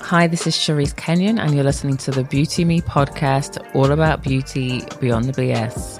Hi, this is Cherise Kenyon, and you're listening to the Beauty Me podcast, all about beauty beyond the BS.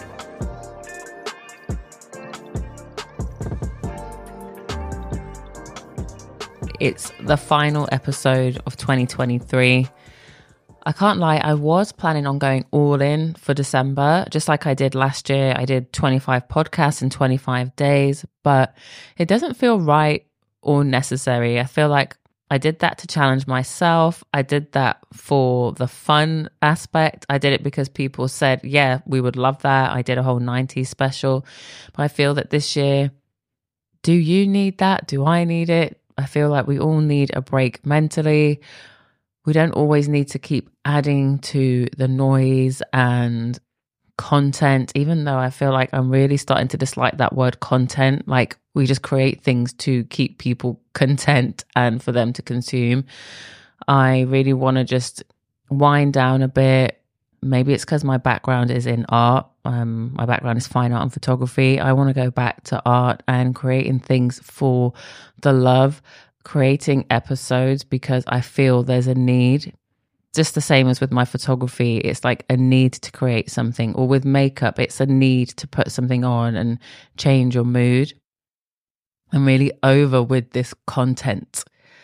It's the final episode of 2023. I can't lie, I was planning on going all in for December, just like I did last year. I did 25 podcasts in 25 days, but it doesn't feel right or necessary. I feel like I did that to challenge myself. I did that for the fun aspect. I did it because people said, yeah, we would love that. I did a whole 90s special. But I feel that this year, do you need that? Do I need it? I feel like we all need a break mentally. We don't always need to keep adding to the noise and content, even though I feel like I'm really starting to dislike that word content. Like, we just create things to keep people content and for them to consume. I really want to just wind down a bit. Maybe it's because my background is in art. My background is fine art and photography. I want to go back to art and creating things for the love, creating episodes because I feel there's a need. Just the same as with my photography, it's like a need to create something, or with makeup, it's a need to put something on and change your mood. I'm really over with this content.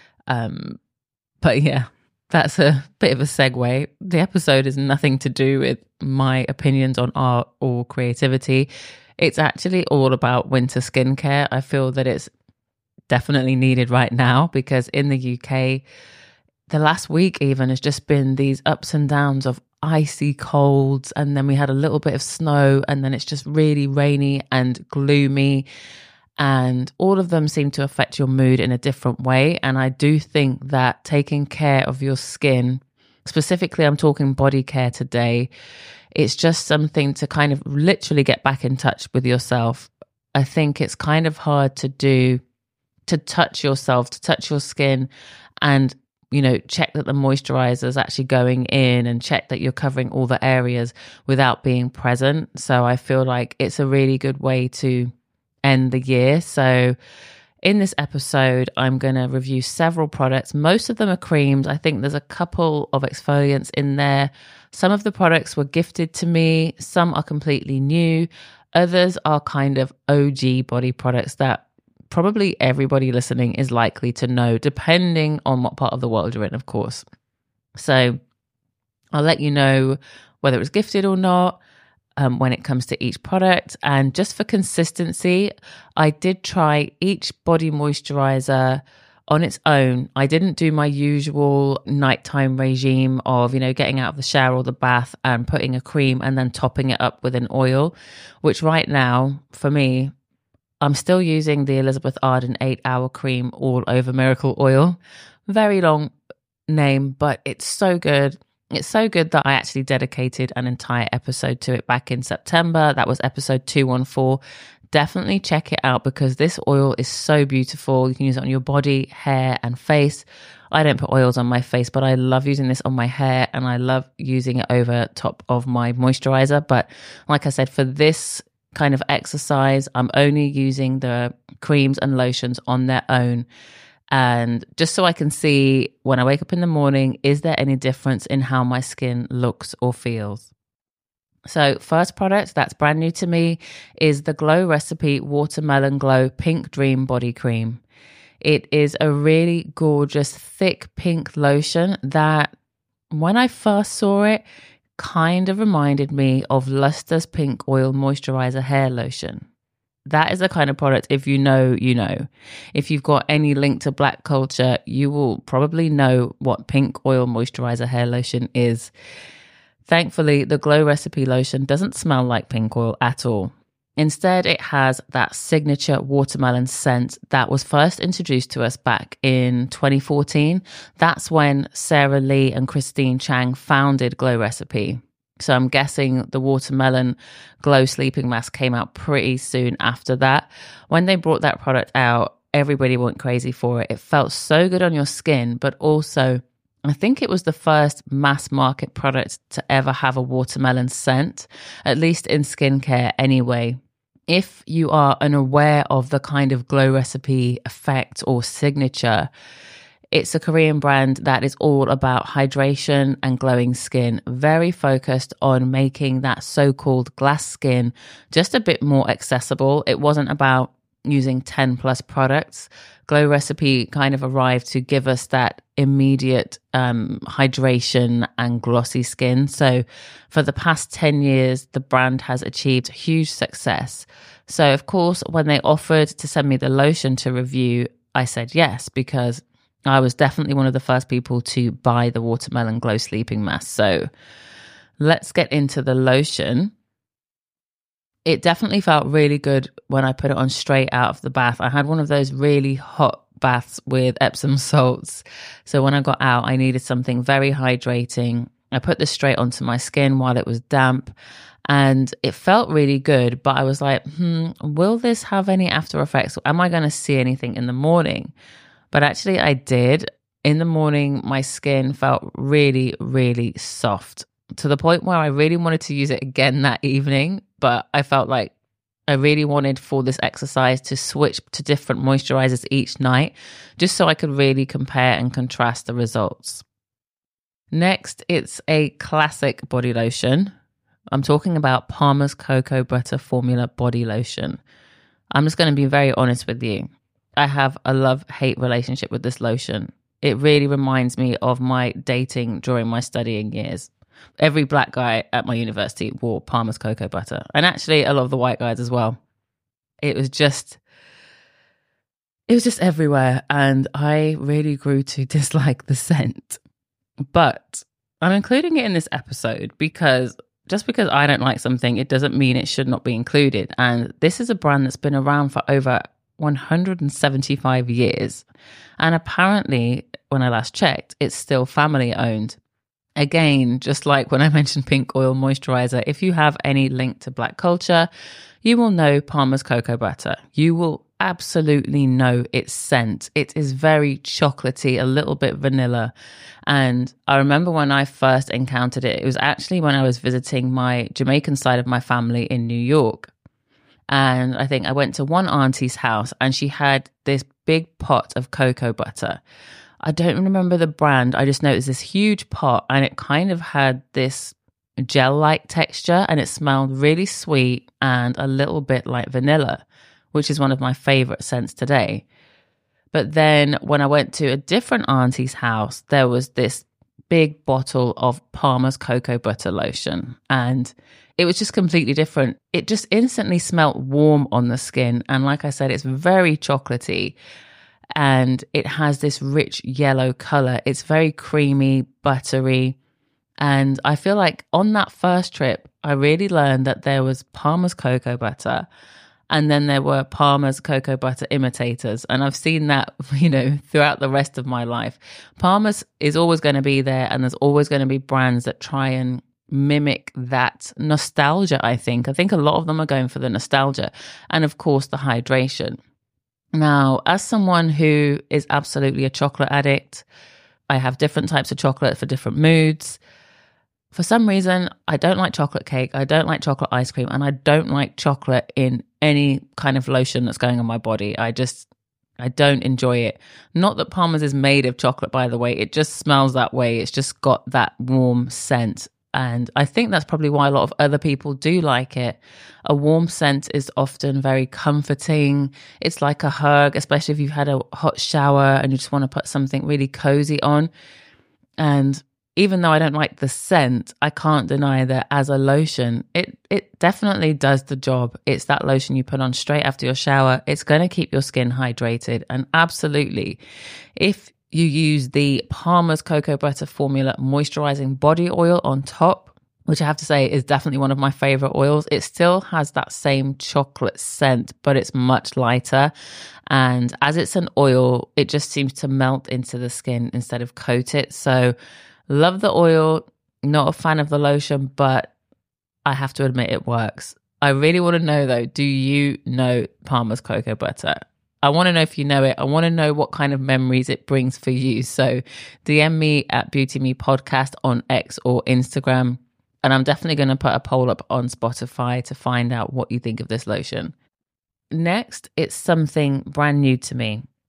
But yeah, that's a bit of a segue. The episode is nothing to do with my opinions on art or creativity. It's actually all about winter skincare. I feel that it's definitely needed right now because in the UK, the last week even has just been these ups and downs of icy colds, and then we had a little bit of snow, and then it's just really rainy and gloomy, and all of them seem to affect your mood in a different way. And I do think that taking care of your skin, specifically I'm talking body care today, it's just something to kind of literally get back in touch with yourself. I think it's kind of hard to do, to touch yourself, to touch your skin and check that the moisturizer is actually going in and check that you're covering all the areas without being present. So I feel like it's a really good way to end the year. So in this episode, I'm going to review several products. Most of them are creams. I think there's a couple of exfoliants in there. Some of the products were gifted to me. Some are completely new. Others are kind of OG body products that probably everybody listening is likely to know, depending on what part of the world you're in, of course. So I'll let you know whether it's gifted or not when it comes to each product. And just for consistency, I did try each body moisturizer on its own. I didn't do my usual nighttime regime of, getting out of the shower or the bath and putting a cream and then topping it up with an oil, which right now, for me, I'm still using the Elizabeth Arden 8-hour cream all over miracle oil. Very long name, but it's so good. It's so good that I actually dedicated an entire episode to it back in September. That was episode 214. Definitely check it out because this oil is so beautiful. You can use it on your body, hair, and face. I don't put oils on my face, but I love using this on my hair and I love using it over top of my moisturizer. But like I said, for this kind of exercise, I'm only using the creams and lotions on their own, and just so I can see when I wake up in the morning, is there any difference in how my skin looks or feels? So first product that's brand new to me is the Glow Recipe Watermelon Glow Pink Dream Body Cream. It is a really gorgeous thick pink lotion that when I first saw it kind of reminded me of Luster's Pink Oil Moisturizer Hair Lotion. That is the kind of product, if you know, you know. If you've got any link to Black culture, you will probably know what Pink Oil Moisturizer Hair Lotion is. Thankfully, the Glow Recipe lotion doesn't smell like pink oil at all. Instead, it has that signature watermelon scent that was first introduced to us back in 2014. That's when Sarah Lee and Christine Chang founded Glow Recipe. So I'm guessing the watermelon glow sleeping mask came out pretty soon after that. When they brought that product out, everybody went crazy for it. It felt so good on your skin, but also I think it was the first mass market product to ever have a watermelon scent, at least in skincare anyway. If you are unaware of the kind of Glow Recipe effect or signature, It's a Korean brand that is all about hydration and glowing skin, very focused on making that so-called glass skin just a bit more accessible. It wasn't about using 10 plus products. Glow Recipe kind of arrived to give us that immediate hydration and glossy skin. So for the past 10 years, the brand has achieved huge success. So of course, when they offered to send me the lotion to review, I said yes, because I was definitely one of the first people to buy the Watermelon Glow Sleeping Mask. So let's get into the lotion. It definitely felt really good when I put it on straight out of the bath. I had one of those really hot baths with Epsom salts. So when I got out, I needed something very hydrating. I put this straight onto my skin while it was damp, and it felt really good. But I was like, will this have any after effects? Am I going to see anything in the morning? But actually I did. In the morning, my skin felt really, really soft, to the point where I really wanted to use it again that evening. But I felt like I really wanted for this exercise to switch to different moisturizers each night, just so I could really compare and contrast the results. Next, it's a classic body lotion. I'm talking about Palmer's Cocoa Butter Formula Body Lotion. I'm just going to be very honest with you. I have a love-hate relationship with this lotion. It really reminds me of my dating during my studying years. Every black guy at my university wore Palmer's Cocoa Butter, and actually a lot of the white guys as well. It was just everywhere, and I really grew to dislike the scent. But I'm including it in this episode because just because I don't like something, it doesn't mean it should not be included. And this is a brand that's been around for over 175 years. And apparently, when I last checked, it's still family owned. Again, just like when I mentioned pink oil moisturizer, if you have any link to black culture, you will know Palmer's Cocoa Butter. You will absolutely know its scent. It is very chocolatey, a little bit vanilla. And I remember when I first encountered it, it was actually when I was visiting my Jamaican side of my family in New York. And I think I went to one auntie's house and she had this big pot of cocoa butter. I don't remember the brand. I just know it was this huge pot and it kind of had this gel-like texture and it smelled really sweet and a little bit like vanilla, which is one of my favorite scents today. But then when I went to a different auntie's house, there was this big bottle of Palmer's Cocoa Butter Lotion and it was just completely different. It just instantly smelled warm on the skin. And like I said, it's very chocolatey. And it has this rich yellow color. It's very creamy, buttery. And I feel like on that first trip, I really learned that there was Palmer's Cocoa Butter and then there were Palmer's Cocoa Butter imitators. And I've seen that, throughout the rest of my life. Palmer's is always going to be there and there's always going to be brands that try and mimic that nostalgia, I think. I think a lot of them are going for the nostalgia and, of course, the hydration. Now, as someone who is absolutely a chocolate addict, I have different types of chocolate for different moods. For some reason, I don't like chocolate cake, I don't like chocolate ice cream, and I don't like chocolate in any kind of lotion that's going on my body. I don't enjoy it. Not that Palmer's is made of chocolate, by the way. It just smells that way. It's just got that warm scent. And I think that's probably why a lot of other people do like it. A warm scent is often very comforting. It's like a hug, especially if you've had a hot shower and you just want to put something really cozy on. And even though I don't like the scent, I can't deny that as a lotion, it definitely does the job. It's that lotion you put on straight after your shower. It's going to keep your skin hydrated. And absolutely, if you use the Palmer's Cocoa Butter Formula Moisturizing Body Oil on top, which I have to say is definitely one of my favorite oils. It still has that same chocolate scent, but it's much lighter. And as it's an oil, it just seems to melt into the skin instead of coat it. So love the oil, not a fan of the lotion, but I have to admit it works. I really want to know though, do you know Palmer's Cocoa Butter? I want to know if you know it. I want to know what kind of memories it brings for you. So DM me at Beauty Me Podcast on X or Instagram. And I'm definitely going to put a poll up on Spotify to find out what you think of this lotion. Next, it's something brand new to me.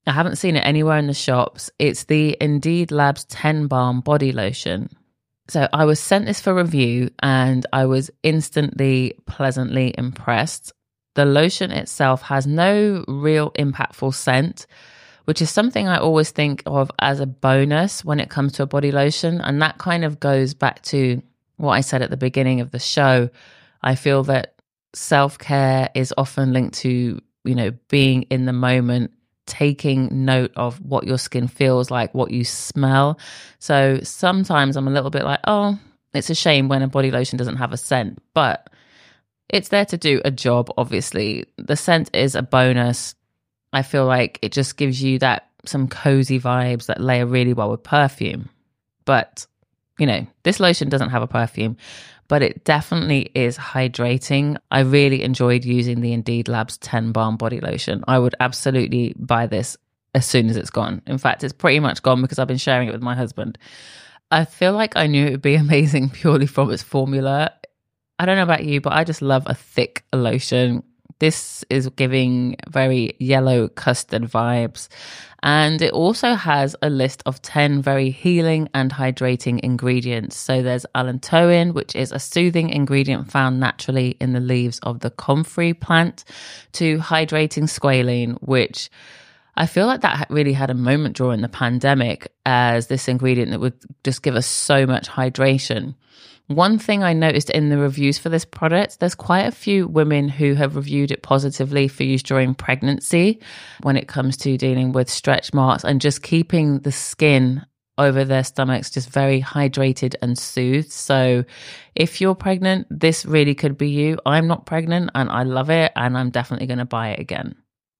I haven't seen it anywhere in the shops. It's the Indeed Labs 10 Balm Body Lotion. So I was sent this for review and I was instantly pleasantly impressed. The lotion itself has no real impactful scent, which is something I always think of as a bonus when it comes to a body lotion. And that kind of goes back to what I said at the beginning of the show. I feel that self-care is often linked to, being in the moment, taking note of what your skin feels like, what you smell. So sometimes I'm a little bit like, oh, it's a shame when a body lotion doesn't have a scent, but it's there to do a job, obviously. The scent is a bonus. I feel like it just gives you some cozy vibes that layer really well with perfume. But, this lotion doesn't have a perfume, but it definitely is hydrating. I really enjoyed using the Indeed Labs 10 Balm Body Lotion. I would absolutely buy this as soon as it's gone. In fact, it's pretty much gone because I've been sharing it with my husband. I feel like I knew it would be amazing purely from its formula. I don't know about you, but I just love a thick lotion. This is giving very yellow custard vibes. And it also has a list of 10 very healing and hydrating ingredients. So there's allantoin, which is a soothing ingredient found naturally in the leaves of the comfrey plant, to hydrating squalene, which I feel like that really had a moment during the pandemic as this ingredient that would just give us so much hydration. One thing I noticed in the reviews for this product, there's quite a few women who have reviewed it positively for use during pregnancy when it comes to dealing with stretch marks and just keeping the skin over their stomachs just very hydrated and soothed. So if you're pregnant, this really could be you. I'm not pregnant and I love it, and I'm definitely going to buy it again.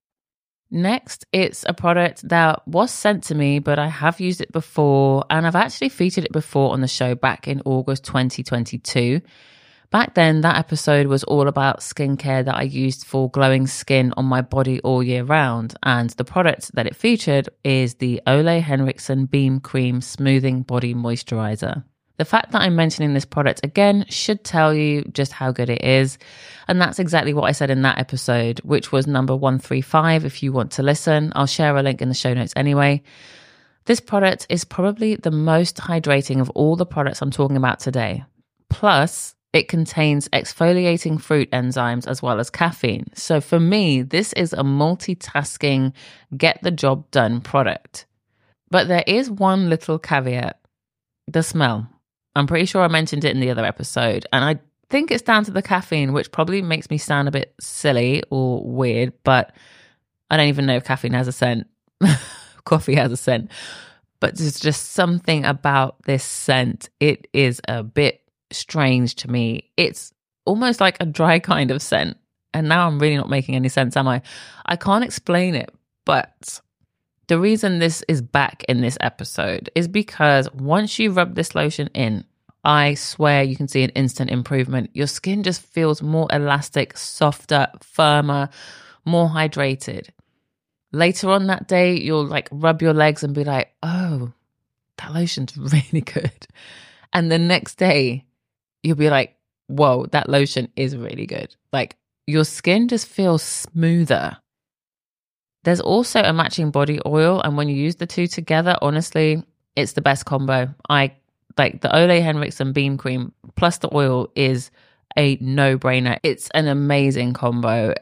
Next, it's a product that was sent to me, but I have used it before, and I've actually featured it before on the show back in August 2022. Back then, that episode was all about skincare that I used for glowing skin on my body all year round, and the product that it featured is the Ole Henriksen Beam Cream Smoothing Body Moisturizer. The fact that I'm mentioning this product again should tell you just how good it is. And that's exactly what I said in that episode, which was number 135 if you want to listen. I'll share a link in the show notes anyway. This product is probably the most hydrating of all the products I'm talking about today. Plus, it contains exfoliating fruit enzymes as well as caffeine. So for me, this is a multitasking, get the job done product. But there is one little caveat: the smell. I'm pretty sure I mentioned it in the other episode, and I think it's down to the caffeine, which probably makes me sound a bit silly or weird, but I don't even know if caffeine has a scent. Coffee has a scent. But there's just something about this scent. It is a bit strange to me. It's almost like a dry kind of scent. And now I'm really not making any sense, am I? I can't explain it, but the reason this is back in this episode is because once you rub this lotion in, I swear you can see an instant improvement. Your skin just feels more elastic, softer, firmer, more hydrated. Later on that day, you'll rub your legs and be like, oh, that lotion's really good. And the next day, you'll be like, whoa, that lotion is really good. Your skin just feels smoother. There's also a matching body oil, and when you use the two together, honestly, it's the best combo. The Ole Henriksen Beam Cream plus the oil is a no-brainer. It's an amazing combo.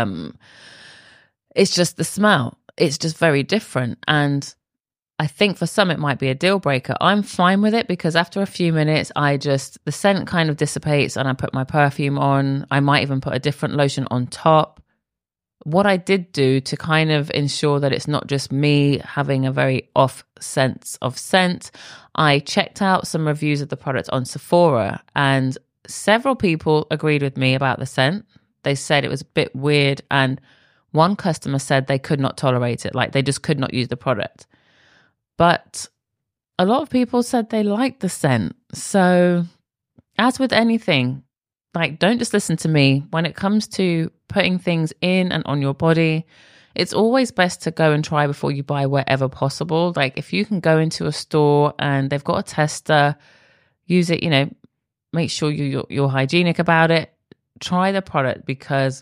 It's just the smell. It's just very different. And I think for some it might be a deal breaker. I'm fine with it because after a few minutes, the scent kind of dissipates and I put my perfume on. I might even put a different lotion on top. What I did do to kind of ensure that it's not just me having a very off sense of scent, I checked out some reviews of the product on Sephora, and several people agreed with me about the scent. They said it was a bit weird, and one customer said they could not tolerate it, they just could not use the product. But a lot of people said they liked the scent. So as with anything, don't just listen to me. When it comes to putting things in and on your body, it's always best to go and try before you buy wherever possible. If you can go into a store and they've got a tester, use it, make sure you're hygienic about it. Try the product because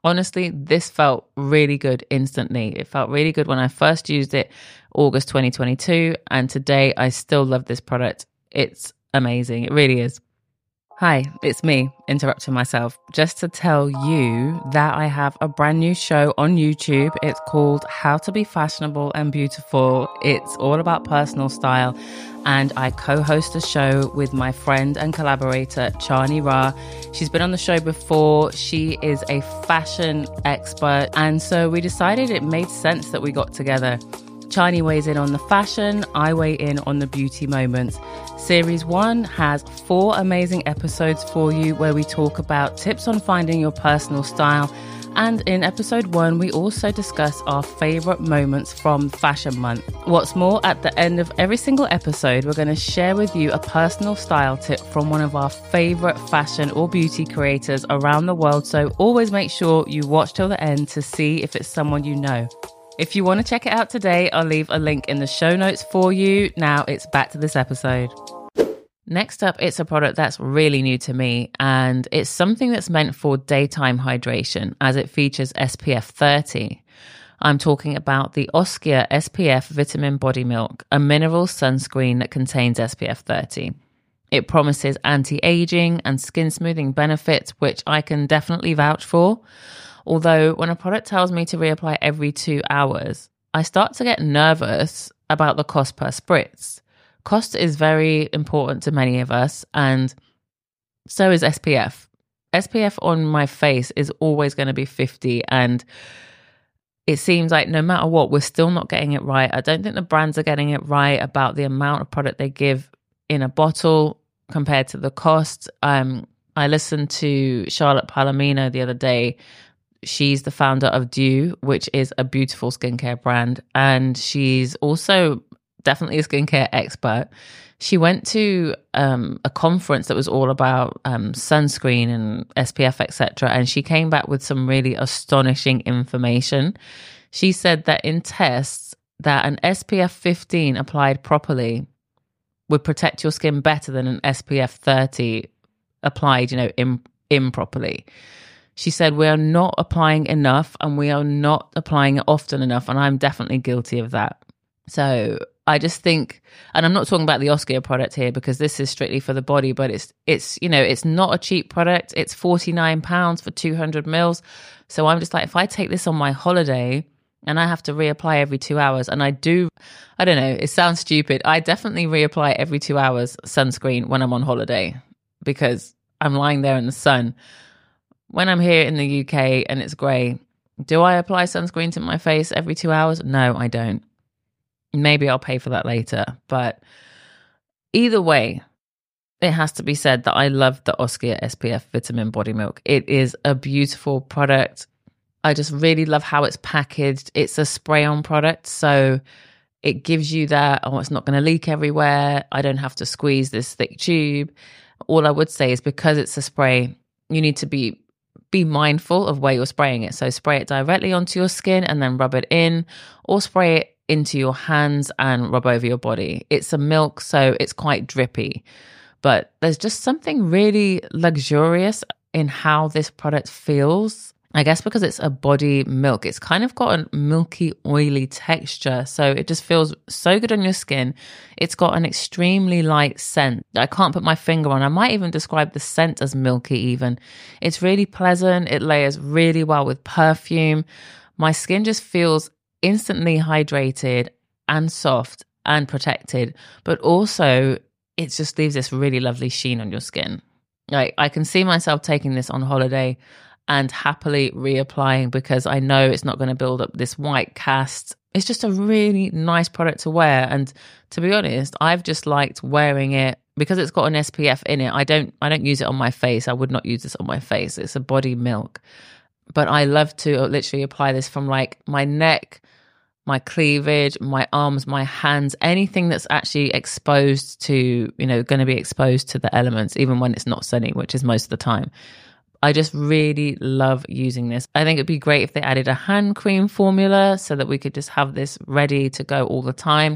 Honestly, this felt really good instantly. It felt really good when I first used it, August 2022. And today I still love this product. It's amazing. It really is. Hi, it's me interrupting myself just to tell you that I have a brand new show on YouTube. It's called How to Be Fashionable and Beautiful. It's all about personal style. And I co-host a show with my friend and collaborator, Chani Ra. She's been on the show before. She is a fashion expert. And so we decided it made sense that we got together. Chani weighs in on the fashion, I weigh in on the beauty moments. Series 1 has 4 amazing episodes for you where we talk about tips on finding your personal style. And in episode 1, we also discuss our favorite moments from Fashion Month. What's more, at the end of every single episode, we're going to share with you a personal style tip from one of our favorite fashion or beauty creators around the world. So always make sure you watch till the end to see if it's someone you know. If you want to check it out today, I'll leave a link in the show notes for you. Now it's back to this episode. Next up, it's a product that's really new to me, and it's something that's meant for daytime hydration as it features SPF 30. I'm talking about the Oskia SPF Vitamin Body Milk, a mineral sunscreen that contains SPF 30. It promises anti-aging and skin smoothing benefits, which I can definitely vouch for. Although when a product tells me to reapply every 2 hours, I start to get nervous about the cost per spritz. Cost is very important to many of us, and so is SPF. SPF on my face is always going to be 50, and it seems like no matter what, we're still not getting it right. I don't think the brands are getting it right about the amount of product they give in a bottle compared to the cost. I listened to Charlotte Palomino the other day. She's the founder of Dew, which is a beautiful skincare brand. And she's also definitely a skincare expert. She went to a conference that was all about sunscreen and SPF, etc. And she came back with some really astonishing information. She said that in tests that an SPF 15 applied properly would protect your skin better than an SPF 30 applied, improperly. She said, we are not applying enough and we are not applying it often enough. And I'm definitely guilty of that. So I just think, and I'm not talking about the Oskia product here because this is strictly for the body, but it's not a cheap product. It's £49 for 200 mils. So I'm just like, if I take this on my holiday and I have to reapply every 2 hours, and I don't know, it sounds stupid. I definitely reapply every 2 hours sunscreen when I'm on holiday because I'm lying there in the sun. When I'm here in the UK and it's grey, do I apply sunscreen to my face every 2 hours? No, I don't. Maybe I'll pay for that later. But either way, it has to be said that I love the Oskia SPF Vitamin Body Milk. It is a beautiful product. I just really love how it's packaged. It's a spray-on product, so it gives you that, it's not going to leak everywhere. I don't have to squeeze this thick tube. All I would say is because it's a spray, you need to be mindful of where you're spraying it. So spray it directly onto your skin and then rub it in, or spray it into your hands and rub over your body. It's a milk, so it's quite drippy. But there's just something really luxurious in how this product feels. I guess because it's a body milk, it's kind of got a milky, oily texture. So it just feels so good on your skin. It's got an extremely light scent. I can't put my finger on. I might even describe the scent as milky even. It's really pleasant. It layers really well with perfume. My skin just feels instantly hydrated and soft and protected, but also it just leaves this really lovely sheen on your skin. Like, I can see myself taking this on holiday and happily reapplying because I know it's not going to build up this white cast. It's just a really nice product to wear. And to be honest, I've just liked wearing it because it's got an SPF in it. I don't use it on my face. I would not use this on my face. It's a body milk. But I love to literally apply this from like my neck, my cleavage, my arms, my hands, anything that's actually exposed to, going to be exposed to the elements, even when it's not sunny, which is most of the time. I just really love using this. I think it'd be great if they added a hand cream formula so that we could just have this ready to go all the time.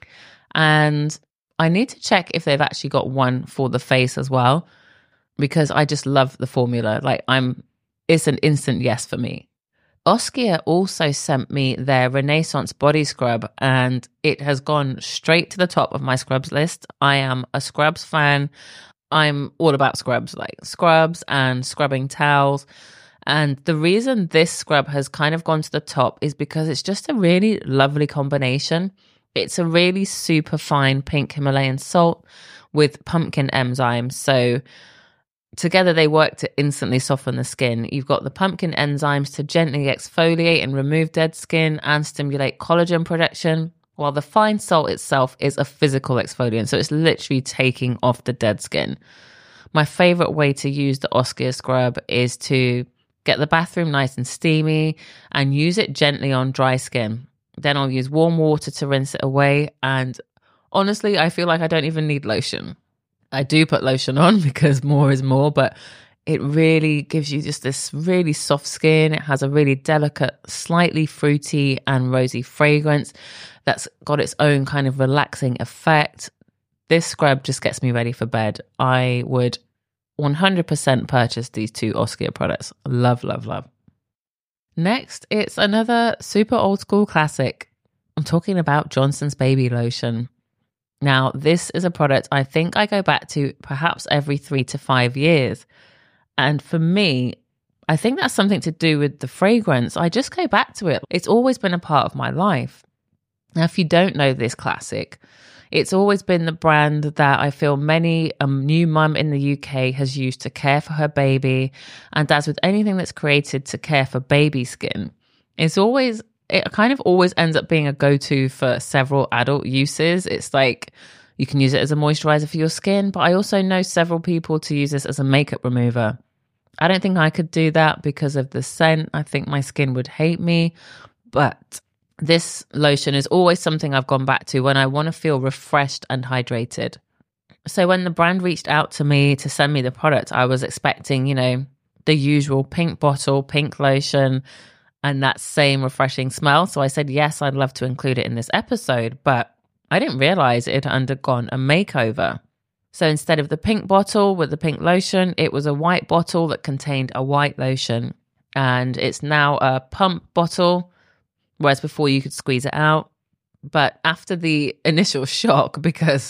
And I need to check if they've actually got one for the face as well, because I just love the formula. Like, I'm it's an instant yes for me. Oskia also sent me their Renaissance body scrub, and it has gone straight to the top of my scrubs list. I am a scrubs fan. I'm all about scrubs, like scrubs and scrubbing towels. And the reason this scrub has kind of gone to the top is because it's just a really lovely combination. It's a really super fine pink Himalayan salt with pumpkin enzymes. So together they work to instantly soften the skin. You've got the pumpkin enzymes to gently exfoliate and remove dead skin and stimulate collagen production, while the fine salt itself is a physical exfoliant. So it's literally taking off the dead skin. My favorite way to use the Oskia scrub is to get the bathroom nice and steamy and use it gently on dry skin. Then I'll use warm water to rinse it away. And honestly, I feel like I don't even need lotion. I do put lotion on because more is more, but it really gives you just this really soft skin. It has a really delicate, slightly fruity and rosy fragrance that's got its own kind of relaxing effect. This scrub just gets me ready for bed. I would 100% purchase these two Oskia products. Love, love, love. Next, it's another super old school classic. I'm talking about Johnson's Baby Lotion. Now, this is a product I think I go back to perhaps every 3 to 5 years. And for me, I think that's something to do with the fragrance. I just go back to it. It's always been a part of my life. Now, if you don't know this classic, it's always been the brand that I feel many new mum in the UK has used to care for her baby. And as with anything that's created to care for baby skin, it kind of always ends up being a go-to for several adult uses. It's like you can use it as a moisturizer for your skin, but I also know several people to use this as a makeup remover. I don't think I could do that because of the scent. I think my skin would hate me, but this lotion is always something I've gone back to when I want to feel refreshed and hydrated. So when the brand reached out to me to send me the product, I was expecting, the usual pink bottle, pink lotion, and that same refreshing smell. So I said, yes, I'd love to include it in this episode, but I didn't realize it had undergone a makeover. So instead of the pink bottle with the pink lotion, it was a white bottle that contained a white lotion. And it's now a pump bottle, whereas before you could squeeze it out. But after the initial shock, because,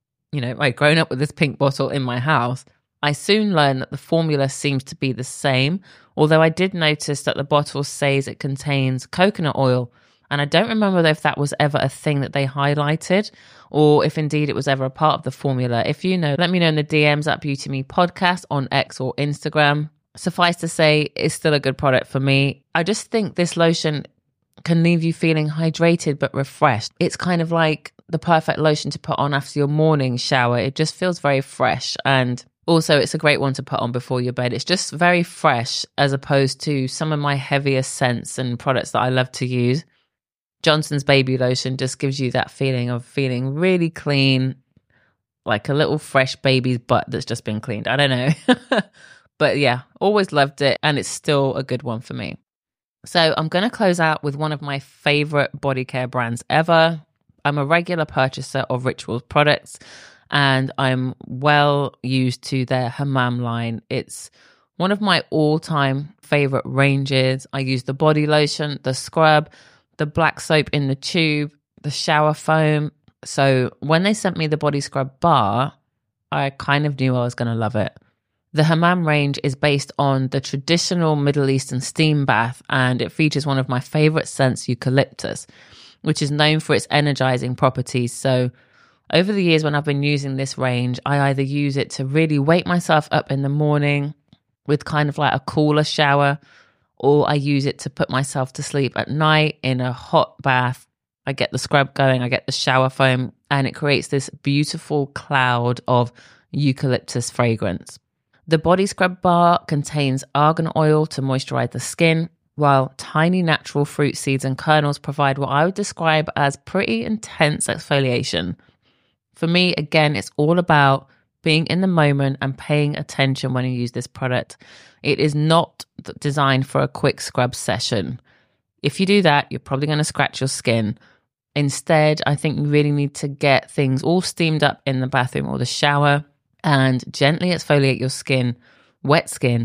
I'd grown up with this pink bottle in my house, I soon learned that the formula seems to be the same, although I did notice that the bottle says it contains coconut oil, and I don't remember if that was ever a thing that they highlighted or if indeed it was ever a part of the formula. If you know, let me know in the DMs at Beauty Me Podcast on X or Instagram. Suffice to say, it's still a good product for me. I just think this lotion can leave you feeling hydrated but refreshed. It's kind of like the perfect lotion to put on after your morning shower. It just feels very fresh, and also, it's a great one to put on before your bed. It's just very fresh as opposed to some of my heavier scents and products that I love to use. Johnson's Baby Lotion just gives you that feeling of feeling really clean, like a little fresh baby's butt that's just been cleaned. I don't know. But yeah, always loved it, and it's still a good one for me. So I'm going to close out with one of my favorite body care brands ever. I'm a regular purchaser of Rituals products, and I'm well used to their Hammam line. It's one of my all-time favorite ranges. I use the body lotion, the scrub, the black soap in the tube, the shower foam. So when they sent me the body scrub bar, I kind of knew I was going to love it. The Hammam range is based on the traditional Middle Eastern steam bath, and it features one of my favorite scents, eucalyptus, which is known for its energizing properties. So over the years when I've been using this range, I either use it to really wake myself up in the morning with kind of like a cooler shower, or I use it to put myself to sleep at night in a hot bath. I get the scrub going, I get the shower foam, and it creates this beautiful cloud of eucalyptus fragrance. The body scrub bar contains argan oil to moisturize the skin, while tiny natural fruit seeds and kernels provide what I would describe as pretty intense exfoliation. For me, again, it's all about being in the moment and paying attention when you use this product. It is not designed for a quick scrub session. If you do that, you're probably going to scratch your skin. Instead, I think you really need to get things all steamed up in the bathroom or the shower and gently exfoliate your skin, wet skin,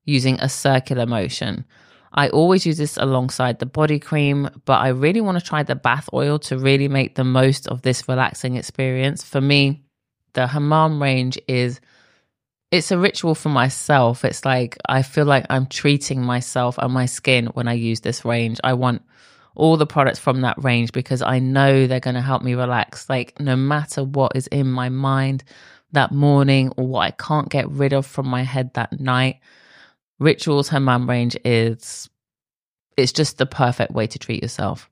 using a circular motion. I always use this alongside the body cream, but I really want to try the bath oil to really make the most of this relaxing experience. For me, the Hammam range it's a ritual for myself. It's like I feel like I'm treating myself and my skin when I use this range. I want all the products from that range because I know they're going to help me relax. Like no matter what is in my mind that morning or what I can't get rid of from my head that night, Rituals Hammam range it's just the perfect way to treat yourself.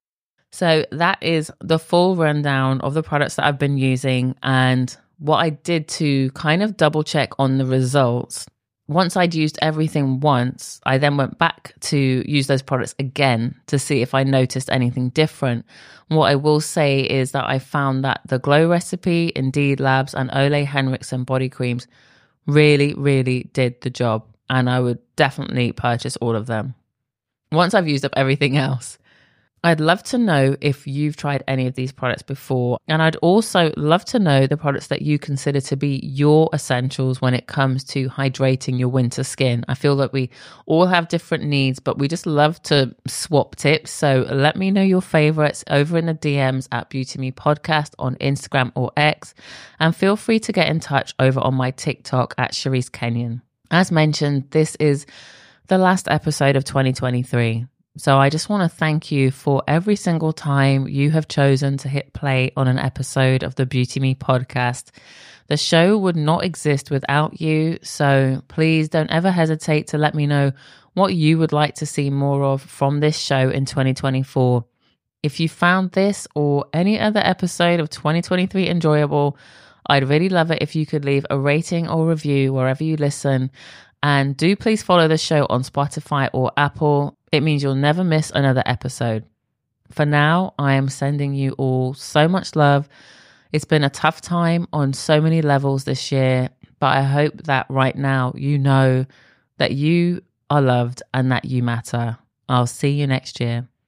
So that is the full rundown of the products that I've been using and what I did to kind of double check on the results. Once I'd used everything once, I then went back to use those products again to see if I noticed anything different. What I will say is that I found that the Glow Recipe, Indeed Labs, and Ole Henriksen body creams really, really did the job. And I would definitely purchase all of them. Once I've used up everything else, I'd love to know if you've tried any of these products before. And I'd also love to know the products that you consider to be your essentials when it comes to hydrating your winter skin. I feel that we all have different needs, but we just love to swap tips. So let me know your favorites over in the DMs at Beauty Me Podcast on Instagram or X. And feel free to get in touch over on my TikTok at Charisse Kenyon. As mentioned, this is the last episode of 2023. So I just want to thank you for every single time you have chosen to hit play on an episode of the Beauty Me podcast. The show would not exist without you. So please don't ever hesitate to let me know what you would like to see more of from this show in 2024. If you found this or any other episode of 2023 enjoyable, I'd really love it if you could leave a rating or review wherever you listen. And do please follow the show on Spotify or Apple. It means you'll never miss another episode. For now, I am sending you all so much love. It's been a tough time on so many levels this year, but I hope that right now you know that you are loved and that you matter. I'll see you next year.